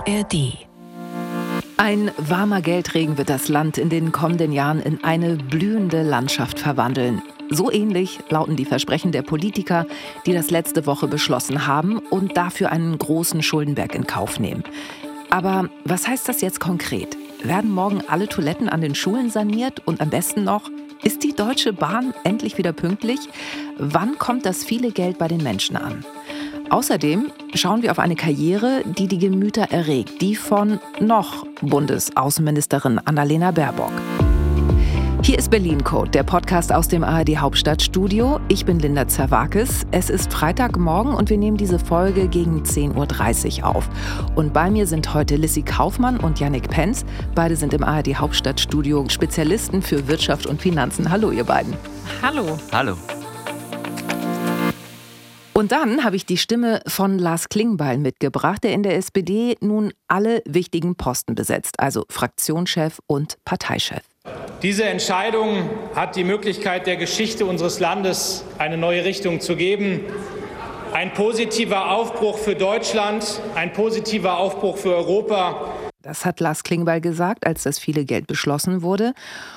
ARD. Ein warmer Geldregen wird das Land in den kommenden Jahren in eine blühende Landschaft verwandeln. So ähnlich lauten die Versprechen der Politiker, die das letzte Woche beschlossen haben und dafür einen großen Schuldenberg in Kauf nehmen. Aber was heißt das jetzt konkret? Werden morgen alle Toiletten an den Schulen saniert und am besten noch, ist die Deutsche Bahn endlich wieder pünktlich? Wann kommt das viele Geld bei den Menschen an? Außerdem schauen wir auf eine Karriere, die die Gemüter erregt, die von noch Bundesaußenministerin Annalena Baerbock. Hier ist Berlin Code, der Podcast aus dem ARD Hauptstadtstudio. Ich bin Linda Zerwakis. Es ist Freitagmorgen und wir nehmen diese Folge gegen 10.30 Uhr auf. Und bei mir sind heute Lissy Kaufmann und Yannick Penz. Beide sind im ARD Hauptstadtstudio Spezialisten für Wirtschaft und Finanzen. Hallo ihr beiden. Hallo. Hallo. Und dann habe ich die Stimme von Lars Klingbeil mitgebracht, der in der SPD nun alle wichtigen Posten besetzt, also Fraktionschef und Parteichef. Diese Entscheidung hat die Möglichkeit, der Geschichte unseres Landes eine neue Richtung zu geben. Ein positiver Aufbruch für Deutschland, ein positiver Aufbruch für Europa. Das hat Lars Klingbeil gesagt, als das viele Geld beschlossen wurde.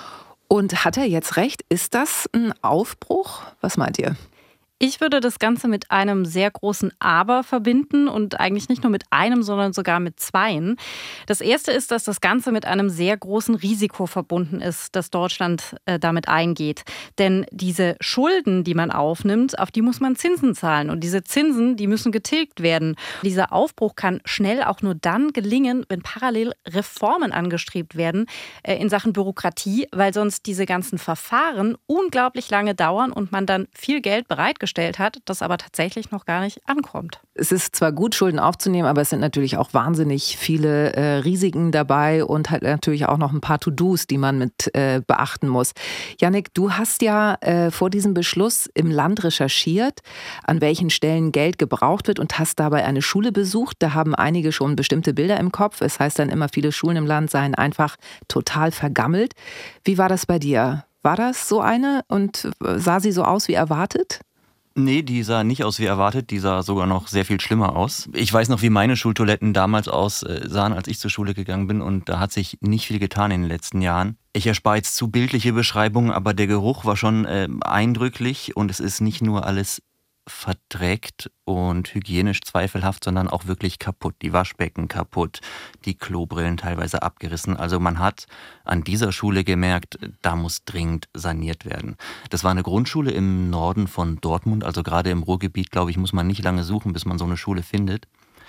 Und hat er jetzt recht? Ist das ein Aufbruch? Was meint ihr? Ich würde das Ganze mit einem sehr großen Aber verbinden und eigentlich nicht nur mit einem, sondern sogar mit zweien. Das erste ist, dass das Ganze mit einem sehr großen Risiko verbunden ist, das Deutschland damit eingeht. Denn diese Schulden, die man aufnimmt, auf die muss man Zinsen zahlen. Und diese Zinsen, die müssen getilgt werden. Dieser Aufbruch kann schnell auch nur dann gelingen, wenn parallel Reformen angestrebt werden in Sachen Bürokratie, weil sonst diese ganzen Verfahren unglaublich lange dauern und man dann viel Geld bereitgestellt hat, das aber tatsächlich noch gar nicht ankommt. Es ist zwar gut, Schulden aufzunehmen, aber es sind natürlich auch wahnsinnig viele Risiken dabei und halt natürlich auch noch ein paar To-Dos, die man mit beachten muss. Yannick, du hast ja vor diesem Beschluss im Land recherchiert, an welchen Stellen Geld gebraucht wird und hast dabei eine Schule besucht. Da haben einige schon bestimmte Bilder im Kopf. Es heißt dann immer, viele Schulen im Land seien einfach total vergammelt. Wie war das bei dir? War das so eine und sah sie so aus wie erwartet? Nee, die sah nicht aus wie erwartet, die sah sogar noch sehr viel schlimmer aus. Ich weiß noch, wie meine Schultoiletten damals aussahen, als ich zur Schule gegangen bin, und da hat sich nicht viel getan in den letzten Jahren. Ich erspare jetzt zu bildliche Beschreibungen, aber der Geruch war schon eindrücklich und es ist nicht nur alles verdreckt und hygienisch zweifelhaft, sondern auch wirklich kaputt. Die Waschbecken kaputt, die Klobrillen teilweise abgerissen. Also man hat an dieser Schule gemerkt, da muss dringend saniert werden. Das war eine Grundschule im Norden von Dortmund, also gerade im Ruhrgebiet, glaube ich, muss man nicht lange suchen, bis man so eine Schule findet.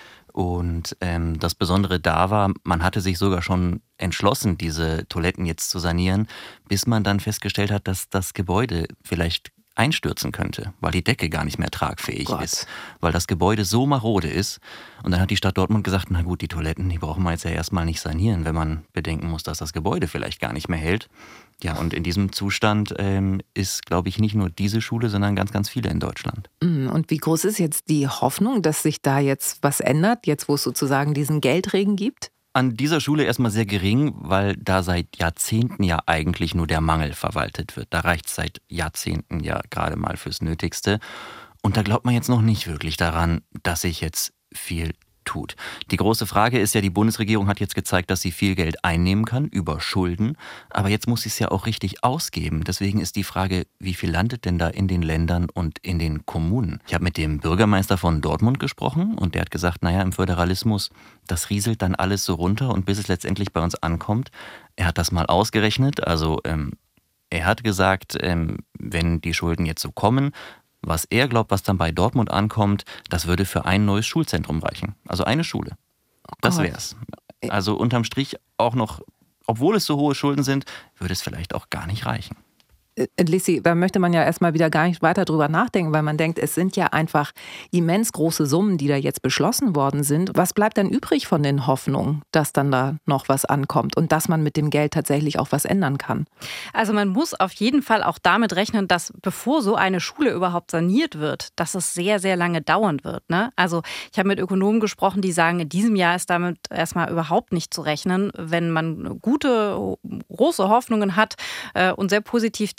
Und das Besondere da war, man hatte sich sogar schon entschlossen, diese Toiletten jetzt zu sanieren, bis man dann festgestellt hat, dass das Gebäude vielleicht einstürzen könnte, weil die Decke gar nicht mehr tragfähig ist, weil das Gebäude so marode ist. Und dann hat die Stadt Dortmund gesagt, na gut, die Toiletten, die brauchen wir jetzt ja erstmal nicht sanieren, wenn man bedenken muss, dass das Gebäude vielleicht gar nicht mehr hält. Ja, und in diesem Zustand ist, glaube ich, nicht nur diese Schule, sondern ganz, ganz viele in Deutschland. Und wie groß ist jetzt die Hoffnung, dass sich da jetzt was ändert, jetzt wo es sozusagen diesen Geldregen gibt? An dieser Schule erstmal sehr gering, weil da seit Jahrzehnten ja eigentlich nur der Mangel verwaltet wird. Da reicht es seit Jahrzehnten ja gerade mal fürs Nötigste. Und da glaubt man jetzt noch nicht wirklich daran, dass sich jetzt viel tut. Die große Frage ist ja, die Bundesregierung hat jetzt gezeigt, dass sie viel Geld einnehmen kann über Schulden, aber jetzt muss sie es ja auch richtig ausgeben. Deswegen ist die Frage, wie viel landet denn da in den Ländern und in den Kommunen? Ich habe mit dem Bürgermeister von Dortmund gesprochen und der hat gesagt, naja, im Föderalismus, das rieselt dann alles so runter und bis es letztendlich bei uns ankommt. Er hat das mal ausgerechnet, also er hat gesagt, wenn die Schulden jetzt so kommen, was er glaubt, was dann bei Dortmund ankommt, das würde für ein neues Schulzentrum reichen. Also eine Schule. Das wär's. Also unterm Strich auch noch, obwohl es so hohe Schulden sind, würde es vielleicht auch gar nicht reichen. Lissy, da möchte man ja erstmal wieder gar nicht weiter drüber nachdenken, weil man denkt, es sind ja einfach immens große Summen, die da jetzt beschlossen worden sind. Was bleibt dann übrig von den Hoffnungen, dass dann da noch was ankommt und dass man mit dem Geld tatsächlich auch was ändern kann? Also man muss auf jeden Fall auch damit rechnen, dass bevor so eine Schule überhaupt saniert wird, dass es sehr, sehr lange dauern wird. Ne? Also ich habe mit Ökonomen gesprochen, die sagen, in diesem Jahr ist damit erstmal überhaupt nicht zu rechnen. Wenn man gute, große Hoffnungen hat und sehr positiv denkt,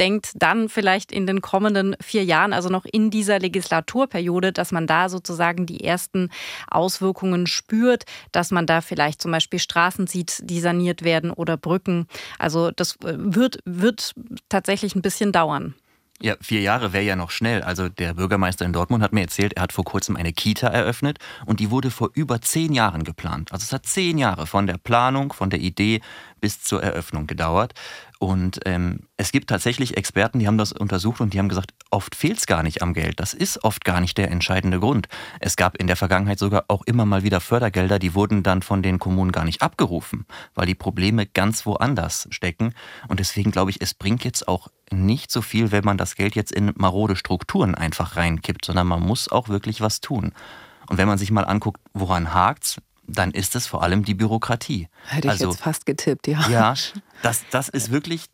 denkt, dann vielleicht in den kommenden 4 Jahren, also noch in dieser Legislaturperiode, dass man da sozusagen die ersten Auswirkungen spürt, dass man da vielleicht zum Beispiel Straßen sieht, die saniert werden oder Brücken. Also das wird tatsächlich ein bisschen dauern. Ja, 4 Jahre wäre ja noch schnell. Also der Bürgermeister in Dortmund hat mir erzählt, er hat vor kurzem eine Kita eröffnet und die wurde vor über 10 Jahren geplant. Also es hat 10 Jahre von der Planung, von der Idee bis zur Eröffnung gedauert. Und es gibt tatsächlich Experten, die haben das untersucht und die haben gesagt, oft fehlt es gar nicht am Geld. Das ist oft gar nicht der entscheidende Grund. Es gab in der Vergangenheit sogar auch immer mal wieder Fördergelder, die wurden dann von den Kommunen gar nicht abgerufen, weil die Probleme ganz woanders stecken. Und deswegen glaube ich, es bringt jetzt auch nicht so viel, wenn man das Geld jetzt in marode Strukturen einfach reinkippt, sondern man muss auch wirklich was tun. Und wenn man sich mal anguckt, woran hakt's, dann ist es vor allem die Bürokratie. Hätte ich jetzt fast getippt, ja. Ja, das ist wirklich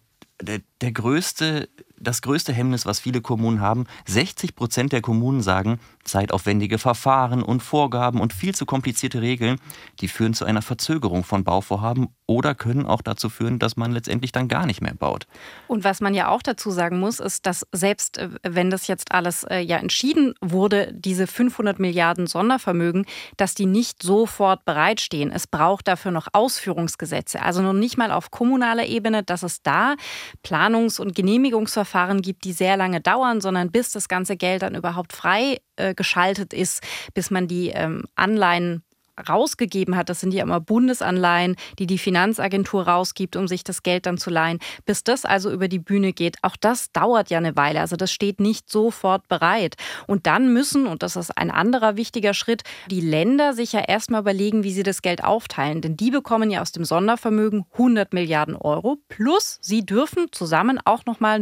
das größte Hemmnis, was viele Kommunen haben. 60% der Kommunen sagen, zeitaufwendige Verfahren und Vorgaben und viel zu komplizierte Regeln, die führen zu einer Verzögerung von Bauvorhaben oder können auch dazu führen, dass man letztendlich dann gar nicht mehr baut. Und was man ja auch dazu sagen muss, ist, dass selbst wenn das jetzt alles ja entschieden wurde, diese 500 Milliarden Sondervermögen, dass die nicht sofort bereitstehen. Es braucht dafür noch Ausführungsgesetze. Also noch nicht mal auf kommunaler Ebene, dass es da Planungs- und Genehmigungsverfahren gibt, die sehr lange dauern, sondern bis das ganze Geld dann überhaupt frei geschaltet ist, bis man die Anleihen rausgegeben hat. Das sind ja immer Bundesanleihen, die die Finanzagentur rausgibt, um sich das Geld dann zu leihen. Bis das also über die Bühne geht, auch das dauert ja eine Weile. Also das steht nicht sofort bereit. Und dann müssen, und das ist ein anderer wichtiger Schritt, die Länder sich ja erstmal überlegen, wie sie das Geld aufteilen. Denn die bekommen ja aus dem Sondervermögen 100 Milliarden Euro. Plus sie dürfen zusammen auch nochmal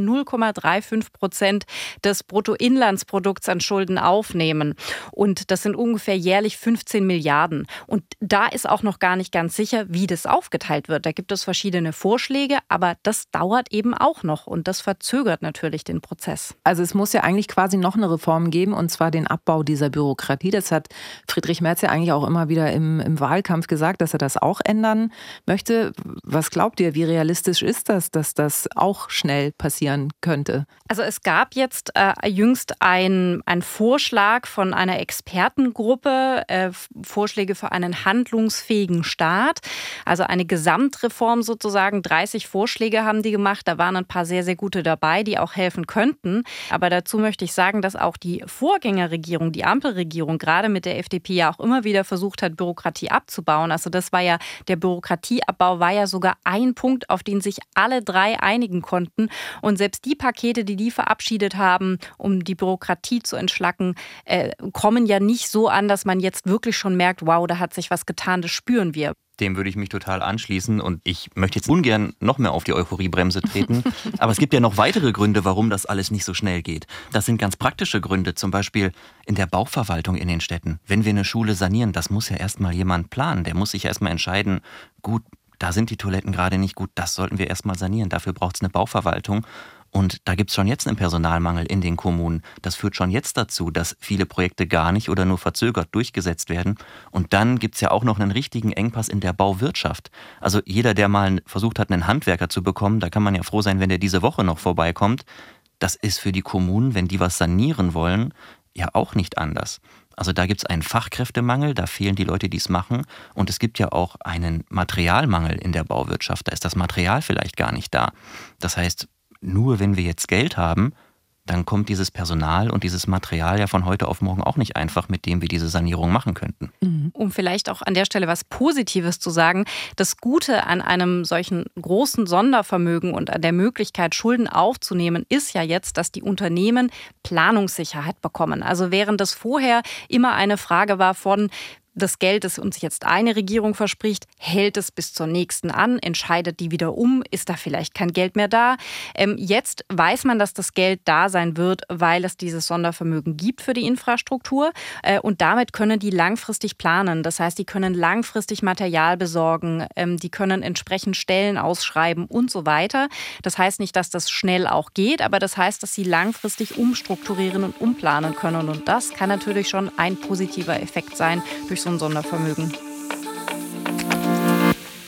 0,35% des Bruttoinlandsprodukts an Schulden aufnehmen. Und das sind ungefähr jährlich 15 Milliarden. Und da ist auch noch gar nicht ganz sicher, wie das aufgeteilt wird. Da gibt es verschiedene Vorschläge, aber das dauert eben auch noch und das verzögert natürlich den Prozess. Also es muss ja eigentlich quasi noch eine Reform geben, und zwar den Abbau dieser Bürokratie. Das hat Friedrich Merz ja eigentlich auch immer wieder im Wahlkampf gesagt, dass er das auch ändern möchte. Was glaubt ihr, wie realistisch ist das, dass das auch schnell passieren könnte? Also es gab jetzt jüngst einen Vorschlag von einer Expertengruppe, Vorschläge für einen handlungsfähigen Staat. Also eine Gesamtreform sozusagen. 30 Vorschläge haben die gemacht. Da waren ein paar sehr, sehr gute dabei, die auch helfen könnten. Aber dazu möchte ich sagen, dass auch die Vorgängerregierung, die Ampelregierung, gerade mit der FDP ja auch immer wieder versucht hat, Bürokratie abzubauen. Also das war ja, der Bürokratieabbau war ja sogar ein Punkt, auf den sich alle 3 einigen konnten. Und selbst die Pakete, die verabschiedet haben, um die Bürokratie zu entschlacken, kommen ja nicht so an, dass man jetzt wirklich schon merkt, wow, da hat sich was getan, das spüren wir. Dem würde ich mich total anschließen und ich möchte jetzt ungern noch mehr auf die Euphoriebremse treten. Aber es gibt ja noch weitere Gründe, warum das alles nicht so schnell geht. Das sind ganz praktische Gründe, zum Beispiel in der Bauverwaltung in den Städten. Wenn wir eine Schule sanieren, das muss ja erstmal jemand planen. Der muss sich erstmal entscheiden, gut, da sind die Toiletten gerade nicht gut, das sollten wir erstmal sanieren. Dafür braucht es eine Bauverwaltung. Und da gibt es schon jetzt einen Personalmangel in den Kommunen. Das führt schon jetzt dazu, dass viele Projekte gar nicht oder nur verzögert durchgesetzt werden. Und dann gibt es ja auch noch einen richtigen Engpass in der Bauwirtschaft. Also jeder, der mal versucht hat, einen Handwerker zu bekommen, da kann man ja froh sein, wenn der diese Woche noch vorbeikommt. Das ist für die Kommunen, wenn die was sanieren wollen, ja auch nicht anders. Also da gibt es einen Fachkräftemangel, da fehlen die Leute, die es machen. Und es gibt ja auch einen Materialmangel in der Bauwirtschaft. Da ist das Material vielleicht gar nicht da. Das heißt, nur wenn wir jetzt Geld haben, dann kommt dieses Personal und dieses Material ja von heute auf morgen auch nicht einfach, mit dem wir diese Sanierung machen könnten. Um vielleicht auch an der Stelle was Positives zu sagen, das Gute an einem solchen großen Sondervermögen und an der Möglichkeit, Schulden aufzunehmen, ist ja jetzt, dass die Unternehmen Planungssicherheit bekommen. Also während das vorher immer eine Frage war von, das Geld, das uns jetzt eine Regierung verspricht, hält es bis zur nächsten an, entscheidet die wieder um, ist da vielleicht kein Geld mehr da. Jetzt weiß man, dass das Geld da sein wird, weil es dieses Sondervermögen gibt für die Infrastruktur und damit können die langfristig planen. Das heißt, die können langfristig Material besorgen, die können entsprechend Stellen ausschreiben und so weiter. Das heißt nicht, dass das schnell auch geht, aber das heißt, dass sie langfristig umstrukturieren und umplanen können und das kann natürlich schon ein positiver Effekt sein durch so ein Sondervermögen.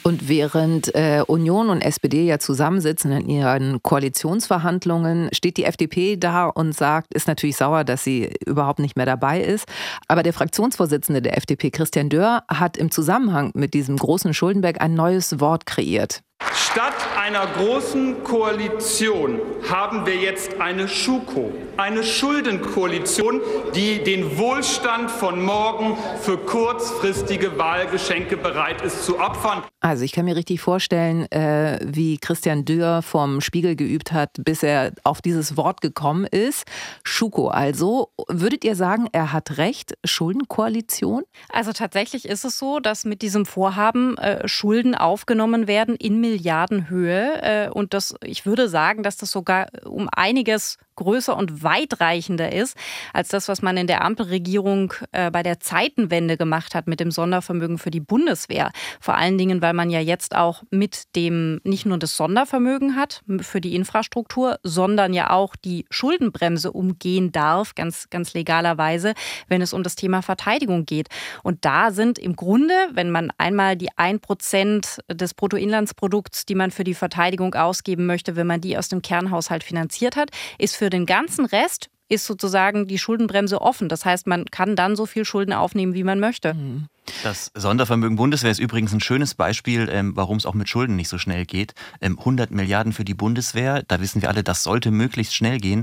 Und während Union und SPD ja zusammensitzen in ihren Koalitionsverhandlungen, steht die FDP da und sagt, ist natürlich sauer, dass sie überhaupt nicht mehr dabei ist. Aber der Fraktionsvorsitzende der FDP, Christian Dörr, hat im Zusammenhang mit diesem großen Schuldenberg ein neues Wort kreiert. Statt einer großen Koalition haben wir jetzt eine Schuko, eine Schuldenkoalition, die den Wohlstand von morgen für kurzfristige Wahlgeschenke bereit ist zu opfern. Also ich kann mir richtig vorstellen, wie Christian Dörr vom Spiegel geübt hat, bis er auf dieses Wort gekommen ist. Schuko also. Würdet ihr sagen, er hat recht, Schuldenkoalition? Also tatsächlich ist es so, dass mit diesem Vorhaben Schulden aufgenommen werden in Milliardenhöhe. Und ich würde sagen, dass das sogar um einiges größer und weitreichender ist als das, was man in der Ampelregierung bei der Zeitenwende gemacht hat mit dem Sondervermögen für die Bundeswehr. Vor allen Dingen, weil man ja jetzt auch mit dem nicht nur das Sondervermögen hat für die Infrastruktur, sondern ja auch die Schuldenbremse umgehen darf, ganz, ganz legalerweise, wenn es um das Thema Verteidigung geht. Und da sind im Grunde, wenn man einmal die 1% des Bruttoinlandsprodukts, die man für die Verteidigung ausgeben möchte, wenn man die aus dem Kernhaushalt finanziert hat, ist für den ganzen Rest ist sozusagen die Schuldenbremse offen. Das heißt, man kann dann so viel Schulden aufnehmen, wie man möchte. Das Sondervermögen Bundeswehr ist übrigens ein schönes Beispiel, warum es auch mit Schulden nicht so schnell geht. 100 Milliarden für die Bundeswehr, da wissen wir alle, das sollte möglichst schnell gehen.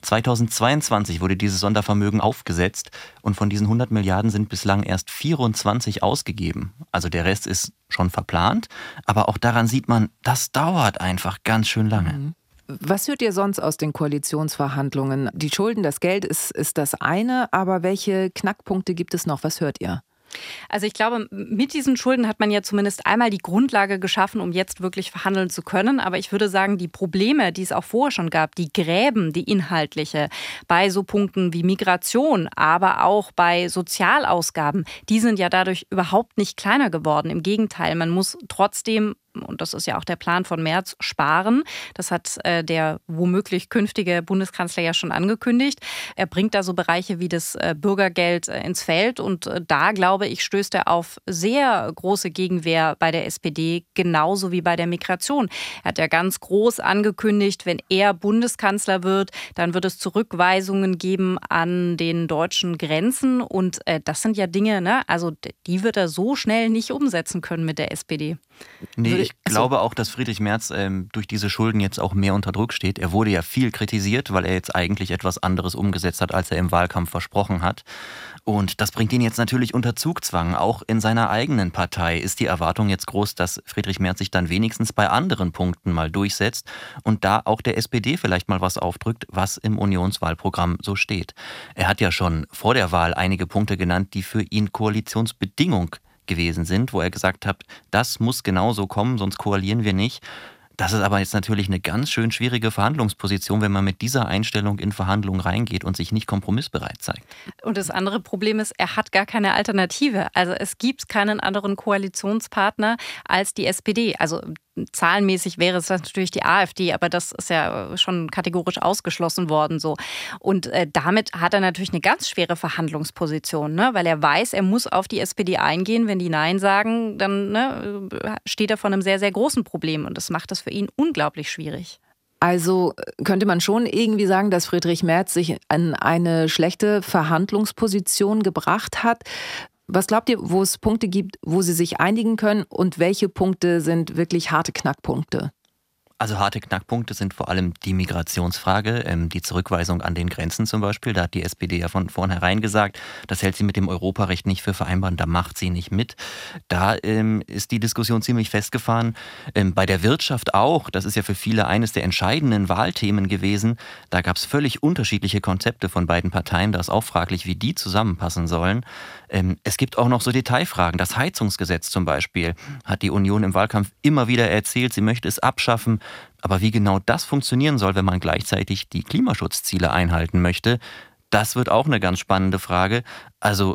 2022 wurde dieses Sondervermögen aufgesetzt und von diesen 100 Milliarden sind bislang erst 24 ausgegeben. Also der Rest ist schon verplant, aber auch daran sieht man, das dauert einfach ganz schön lange. Was hört ihr sonst aus den Koalitionsverhandlungen? Die Schulden, das Geld ist das eine, aber welche Knackpunkte gibt es noch? Was hört ihr? Also ich glaube, mit diesen Schulden hat man ja zumindest einmal die Grundlage geschaffen, um jetzt wirklich verhandeln zu können. Aber ich würde sagen, die Probleme, die es auch vorher schon gab, die Gräben, die inhaltliche, bei so Punkten wie Migration, aber auch bei Sozialausgaben, die sind ja dadurch überhaupt nicht kleiner geworden. Im Gegenteil, man muss trotzdem, und das ist ja auch der Plan von Merz, sparen. Das hat der womöglich künftige Bundeskanzler ja schon angekündigt. Er bringt da so Bereiche wie das Bürgergeld ins Feld. Und da, glaube ich, stößt er auf sehr große Gegenwehr bei der SPD, genauso wie bei der Migration. Er hat ja ganz groß angekündigt, wenn er Bundeskanzler wird, dann wird es Zurückweisungen geben an den deutschen Grenzen. Und das sind ja Dinge, ne? Also die wird er so schnell nicht umsetzen können mit der SPD. Nee, ich glaube auch, dass Friedrich Merz durch diese Schulden jetzt auch mehr unter Druck steht. Er wurde ja viel kritisiert, weil er jetzt eigentlich etwas anderes umgesetzt hat, als er im Wahlkampf versprochen hat. Und das bringt ihn jetzt natürlich unter Zugzwang. Auch in seiner eigenen Partei ist die Erwartung jetzt groß, dass Friedrich Merz sich dann wenigstens bei anderen Punkten mal durchsetzt und da auch der SPD vielleicht mal was aufdrückt, was im Unionswahlprogramm so steht. Er hat ja schon vor der Wahl einige Punkte genannt, die für ihn Koalitionsbedingung gewesen sind, wo er gesagt hat, das muss genauso kommen, sonst koalieren wir nicht. Das ist aber jetzt natürlich eine ganz schön schwierige Verhandlungsposition, wenn man mit dieser Einstellung in Verhandlungen reingeht und sich nicht kompromissbereit zeigt. Und das andere Problem ist, er hat gar keine Alternative. Also es gibt keinen anderen Koalitionspartner als die SPD. Also zahlenmäßig wäre es natürlich die AfD, aber das ist ja schon kategorisch ausgeschlossen worden. So. Und damit hat er natürlich eine ganz schwere Verhandlungsposition, ne? Weil er weiß, er muss auf die SPD eingehen. Wenn die Nein sagen, dann steht er vor einem sehr, sehr großen Problem. Und das macht es für ihn unglaublich schwierig. Also könnte man schon irgendwie sagen, dass Friedrich Merz sich in eine schlechte Verhandlungsposition gebracht hat. Was glaubt ihr, wo es Punkte gibt, wo sie sich einigen können und welche Punkte sind wirklich harte Knackpunkte? Also harte Knackpunkte sind vor allem die Migrationsfrage, die Zurückweisung an den Grenzen zum Beispiel. Da hat die SPD ja von vornherein gesagt, das hält sie mit dem Europarecht nicht für vereinbar, da macht sie nicht mit. Da ist die Diskussion ziemlich festgefahren. Bei der Wirtschaft auch, das ist ja für viele eines der entscheidenden Wahlthemen gewesen. Da gab es völlig unterschiedliche Konzepte von beiden Parteien. Da ist auch fraglich, wie die zusammenpassen sollen. Es gibt auch noch so Detailfragen. Das Heizungsgesetz zum Beispiel hat die Union im Wahlkampf immer wieder erzählt, sie möchte es abschaffen. Aber wie genau das funktionieren soll, wenn man gleichzeitig die Klimaschutzziele einhalten möchte, das wird auch eine ganz spannende Frage. Also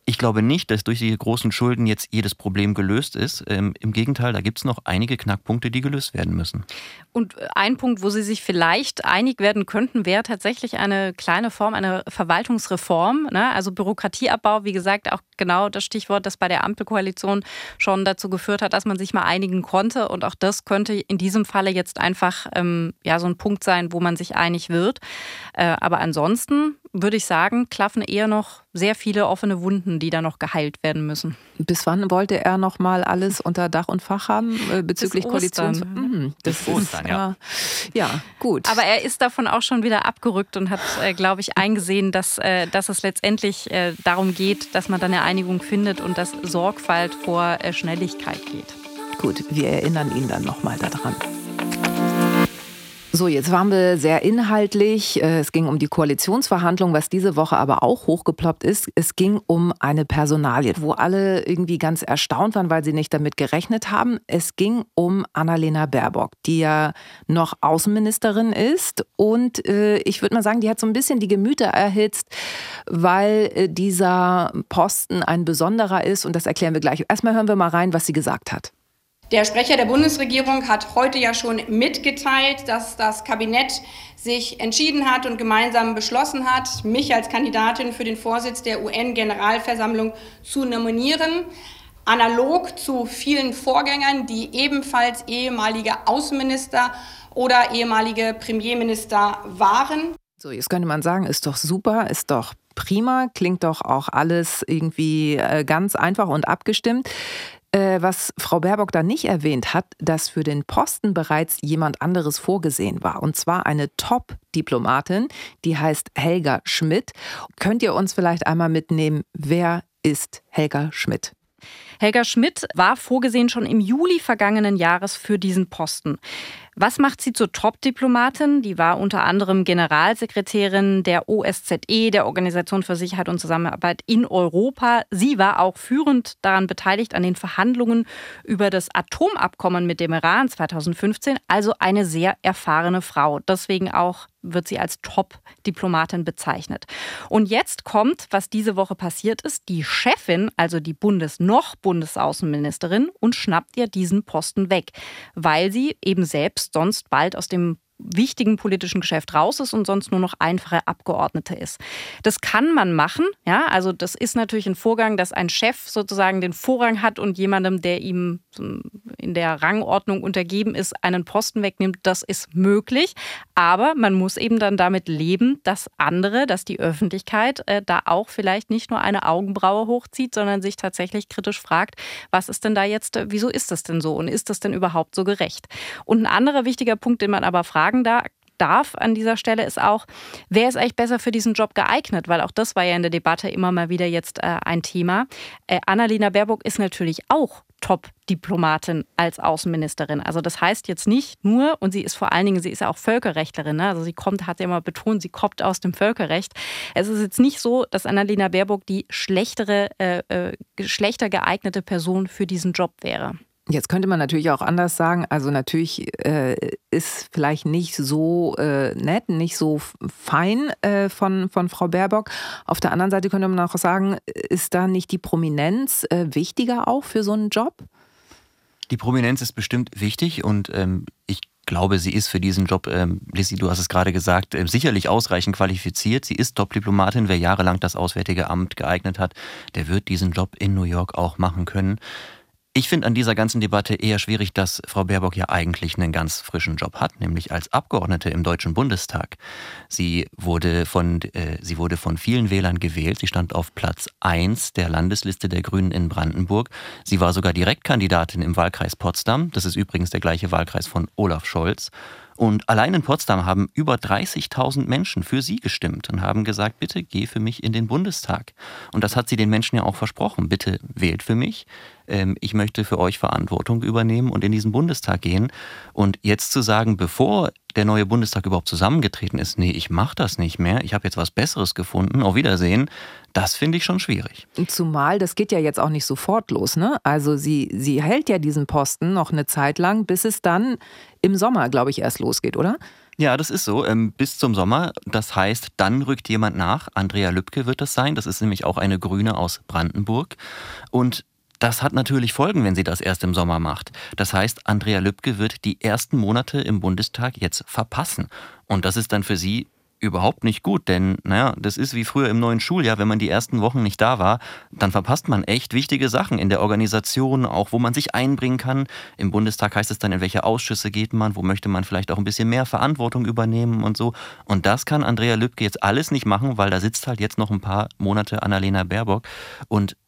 Ich glaube nicht, dass durch die großen Schulden jetzt jedes Problem gelöst ist. Im Gegenteil, da gibt es noch einige Knackpunkte, die gelöst werden müssen. Und ein Punkt, wo Sie sich vielleicht einig werden könnten, wäre tatsächlich eine kleine Form, eine Verwaltungsreform. Ne? Also Bürokratieabbau, wie gesagt, auch genau das Stichwort, das bei der Ampelkoalition schon dazu geführt hat, dass man sich mal einigen konnte. Und auch das könnte in diesem Falle jetzt einfach so ein Punkt sein, wo man sich einig wird. Aber ansonsten würde ich sagen, klaffen eher noch sehr viele offene Wunden, die da noch geheilt werden müssen. Bis wann wollte er noch mal alles unter Dach und Fach haben bezüglich Koalitions? Bis Ostern, ja. Ja, gut. Aber er ist davon auch schon wieder abgerückt und hat, glaube ich, eingesehen, dass es letztendlich darum geht, dass man dann eine Einigung findet und dass Sorgfalt vor Schnelligkeit geht. Gut, wir erinnern ihn dann noch mal daran. So, jetzt waren wir sehr inhaltlich. Es ging um die Koalitionsverhandlungen, was diese Woche aber auch hochgeploppt ist. Es ging um eine Personalie, wo alle irgendwie ganz erstaunt waren, weil sie nicht damit gerechnet haben. Es ging um Annalena Baerbock, die ja noch Außenministerin ist. Und ich würde mal sagen, die hat so ein bisschen die Gemüter erhitzt, weil dieser Posten ein besonderer ist. Und das erklären wir gleich. Erstmal hören wir mal rein, was sie gesagt hat. Der Sprecher der Bundesregierung hat heute ja schon mitgeteilt, dass das Kabinett sich entschieden hat und gemeinsam beschlossen hat, mich als Kandidatin für den Vorsitz der UN-Generalversammlung zu nominieren. Analog zu vielen Vorgängern, die ebenfalls ehemalige Außenminister oder ehemalige Premierminister waren. So, jetzt könnte man sagen, ist doch super, ist doch prima, klingt doch auch alles irgendwie ganz einfach und abgestimmt. Was Frau Baerbock da nicht erwähnt hat, dass für den Posten bereits jemand anderes vorgesehen war. Und zwar eine Top-Diplomatin, die heißt Helga Schmidt. Könnt ihr uns vielleicht einmal mitnehmen, wer ist Helga Schmidt? Helga Schmidt war vorgesehen schon im Juli vergangenen Jahres für diesen Posten. Was macht sie zur Top-Diplomatin? Die war unter anderem Generalsekretärin der OSZE, der Organisation für Sicherheit und Zusammenarbeit in Europa. Sie war auch führend daran beteiligt an den Verhandlungen über das Atomabkommen mit dem Iran 2015. Also eine sehr erfahrene Frau. Deswegen auch wird sie als Top-Diplomatin bezeichnet. Und jetzt kommt, was diese Woche passiert ist, die Chefin, also die Bundesaußenministerin, und schnappt ihr diesen Posten weg, weil sie eben selbst sonst bald aus dem wichtigen politischen Geschäft raus ist und sonst nur noch einfache Abgeordnete ist. Das kann man machen, ja, also das ist natürlich ein Vorgang, dass ein Chef sozusagen den Vorrang hat und jemandem, der ihm in der Rangordnung untergeben ist, einen Posten wegnimmt, das ist möglich, aber man muss eben dann damit leben, dass die Öffentlichkeit da auch vielleicht nicht nur eine Augenbraue hochzieht, sondern sich tatsächlich kritisch fragt, was ist denn da jetzt, wieso ist das denn so und ist das denn überhaupt so gerecht? Und ein anderer wichtiger Punkt, den man aber fragen darf an dieser Stelle, ist auch, wer ist eigentlich besser für diesen Job geeignet? Weil auch das war ja in der Debatte immer mal wieder jetzt ein Thema. Annalena Baerbock ist natürlich auch Top-Diplomatin als Außenministerin. Also das heißt jetzt nicht nur, und sie ist vor allen Dingen, sie ist ja auch Völkerrechtlerin, ne? Also sie hat ja immer betont, sie kommt aus dem Völkerrecht. Es ist jetzt nicht so, dass Annalena Baerbock die schlechter geeignete Person für diesen Job wäre. Jetzt könnte man natürlich auch anders sagen, also natürlich ist vielleicht nicht so nett, nicht so fein von Frau Baerbock. Auf der anderen Seite könnte man auch sagen, ist da nicht die Prominenz wichtiger auch für so einen Job? Die Prominenz ist bestimmt wichtig und ich glaube, sie ist für diesen Job, Lissy, du hast es gerade gesagt, sicherlich ausreichend qualifiziert. Sie ist Top-Diplomatin. Wer jahrelang das Auswärtige Amt geeignet hat, der wird diesen Job in New York auch machen können. Ich finde an dieser ganzen Debatte eher schwierig, dass Frau Baerbock ja eigentlich einen ganz frischen Job hat, nämlich als Abgeordnete im Deutschen Bundestag. Sie wurde von vielen Wählern gewählt. Sie stand auf Platz 1 der Landesliste der Grünen in Brandenburg. Sie war sogar Direktkandidatin im Wahlkreis Potsdam. Das ist übrigens der gleiche Wahlkreis von Olaf Scholz. Und allein in Potsdam haben über 30.000 Menschen für sie gestimmt und haben gesagt, bitte geh für mich in den Bundestag. Und das hat sie den Menschen ja auch versprochen. Bitte wählt für mich. Ich möchte für euch Verantwortung übernehmen und in diesen Bundestag gehen. Und jetzt zu sagen, bevor der neue Bundestag überhaupt zusammengetreten ist, nee, ich mache das nicht mehr, ich habe jetzt was Besseres gefunden, auf Wiedersehen, das finde ich schon schwierig. Zumal, das geht ja jetzt auch nicht sofort los, ne? Also sie hält ja diesen Posten noch eine Zeit lang, bis es dann im Sommer, glaube ich, erst losgeht, oder? Ja, das ist so. Bis zum Sommer. Das heißt, dann rückt jemand nach. Andrea Lübke wird das sein. Das ist nämlich auch eine Grüne aus Brandenburg. Und das hat natürlich Folgen, wenn sie das erst im Sommer macht. Das heißt, Andrea Lübke wird die ersten Monate im Bundestag jetzt verpassen. Und das ist dann für sie überhaupt nicht gut, denn das ist wie früher im neuen Schuljahr, wenn man die ersten Wochen nicht da war, dann verpasst man echt wichtige Sachen in der Organisation, auch wo man sich einbringen kann. Im Bundestag heißt es dann, in welche Ausschüsse geht man, wo möchte man vielleicht auch ein bisschen mehr Verantwortung übernehmen und so. Und das kann Andrea Lübke jetzt alles nicht machen, weil da sitzt halt jetzt noch ein paar Monate Annalena Baerbock. Und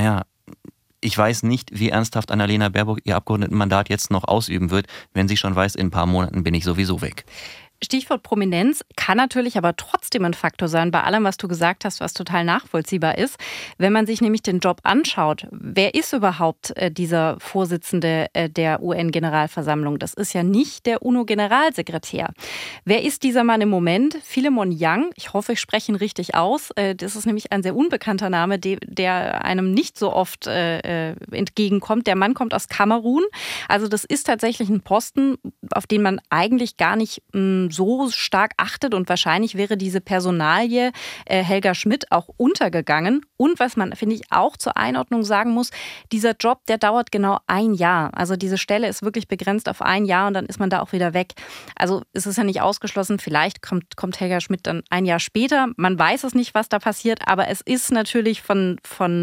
ich weiß nicht, wie ernsthaft Annalena Baerbock ihr Abgeordnetenmandat jetzt noch ausüben wird, wenn sie schon weiß, in ein paar Monaten bin ich sowieso weg. Stichwort Prominenz kann natürlich aber trotzdem ein Faktor sein, bei allem, was du gesagt hast, was total nachvollziehbar ist. Wenn man sich nämlich den Job anschaut, wer ist überhaupt dieser Vorsitzende der UN-Generalversammlung? Das ist ja nicht der UNO-Generalsekretär. Wer ist dieser Mann im Moment? Philemon Yang, ich hoffe, ich spreche ihn richtig aus. Das ist nämlich ein sehr unbekannter Name, der einem nicht so oft entgegenkommt. Der Mann kommt aus Kamerun. Also das ist tatsächlich ein Posten, auf den man eigentlich gar nicht so stark achtet, und wahrscheinlich wäre diese Personalie Helga Schmidt auch untergegangen. Und was man, finde ich, auch zur Einordnung sagen muss, dieser Job, der dauert genau 1 Jahr. Also diese Stelle ist wirklich begrenzt auf 1 Jahr und dann ist man da auch wieder weg. Also es ist ja nicht ausgeschlossen, vielleicht kommt Helga Schmidt dann 1 Jahr später. Man weiß es nicht, was da passiert, aber es ist natürlich von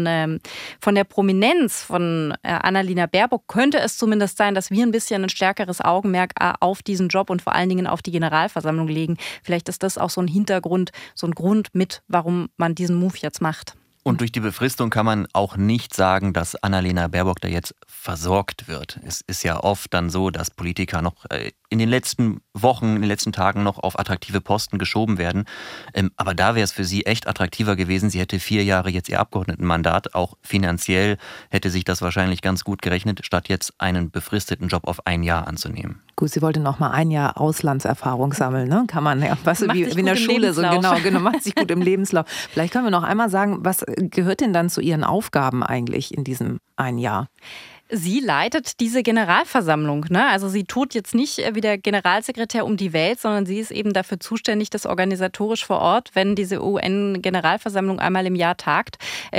der Prominenz von Annalena Baerbock könnte es zumindest sein, dass wir ein bisschen ein stärkeres Augenmerk auf diesen Job und vor allen Dingen auf die Generalversammlung legen. Vielleicht ist das auch so ein Hintergrund, so ein Grund mit, warum man diesen Move jetzt macht. Und durch die Befristung kann man auch nicht sagen, dass Annalena Baerbock da jetzt versorgt wird. Es ist ja oft dann so, dass Politiker noch in den letzten Wochen, in den letzten Tagen noch auf attraktive Posten geschoben werden. Aber da wäre es für sie echt attraktiver gewesen. Sie hätte 4 Jahre jetzt ihr Abgeordnetenmandat. Auch finanziell hätte sich das wahrscheinlich ganz gut gerechnet, statt jetzt einen befristeten Job auf 1 Jahr anzunehmen. Gut, sie wollte noch mal 1 Jahr Auslandserfahrung sammeln, ne? Kann man ja, wie in der Schule so genau, macht sich gut im Lebenslauf. Vielleicht können wir noch einmal sagen, was gehört denn dann zu ihren Aufgaben eigentlich in diesem 1 Jahr? Sie leitet diese Generalversammlung, ne? Also sie tut jetzt nicht wie der Generalsekretär um die Welt, sondern sie ist eben dafür zuständig, das organisatorisch vor Ort, wenn diese UN-Generalversammlung einmal im Jahr tagt,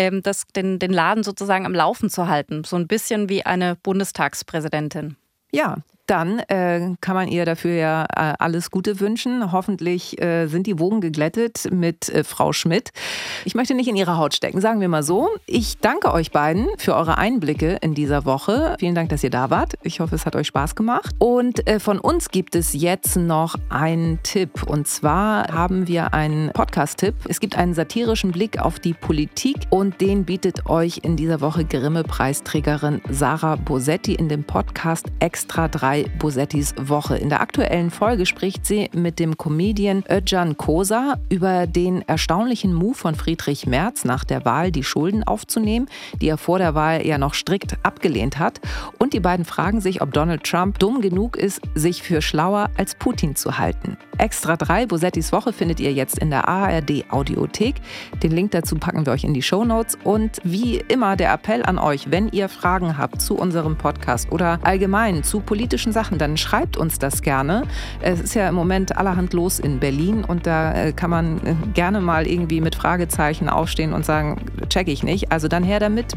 den Laden sozusagen am Laufen zu halten. So ein bisschen wie eine Bundestagspräsidentin. Ja, dann kann man ihr dafür ja alles Gute wünschen. Hoffentlich sind die Wogen geglättet mit Frau Schmidt. Ich möchte nicht in ihre Haut stecken, sagen wir mal so. Ich danke euch beiden für eure Einblicke in dieser Woche. Vielen Dank, dass ihr da wart. Ich hoffe, es hat euch Spaß gemacht. Und von uns gibt es jetzt noch einen Tipp. Und zwar haben wir einen Podcast-Tipp. Es gibt einen satirischen Blick auf die Politik und den bietet euch in dieser Woche Grimme-Preisträgerin Sarah Bosetti in dem Podcast Extra 3 Bosettis Woche. In der aktuellen Folge spricht sie mit dem Comedian Özcan Kosa über den erstaunlichen Move von Friedrich Merz nach der Wahl, die Schulden aufzunehmen, die er vor der Wahl ja noch strikt abgelehnt hat. Und die beiden fragen sich, ob Donald Trump dumm genug ist, sich für schlauer als Putin zu halten. Extra 3 Bosettis Woche findet ihr jetzt in der ARD Audiothek. Den Link dazu packen wir euch in die Shownotes. Und wie immer der Appell an euch, wenn ihr Fragen habt zu unserem Podcast oder allgemein zu politischen Sachen, dann schreibt uns das gerne. Es ist ja im Moment allerhand los in Berlin und da kann man gerne mal irgendwie mit Fragezeichen aufstehen und sagen, check ich nicht. Also dann her damit,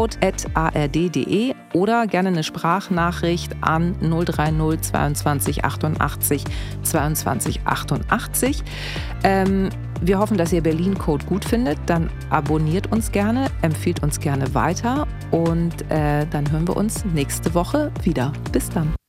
berlincode@ard.de oder gerne eine Sprachnachricht an 030 22 88 22 88. Wir hoffen, dass ihr Berlin Code gut findet. Dann abonniert uns gerne, empfiehlt uns gerne weiter und dann hören wir uns nächste Woche wieder. Bis dann.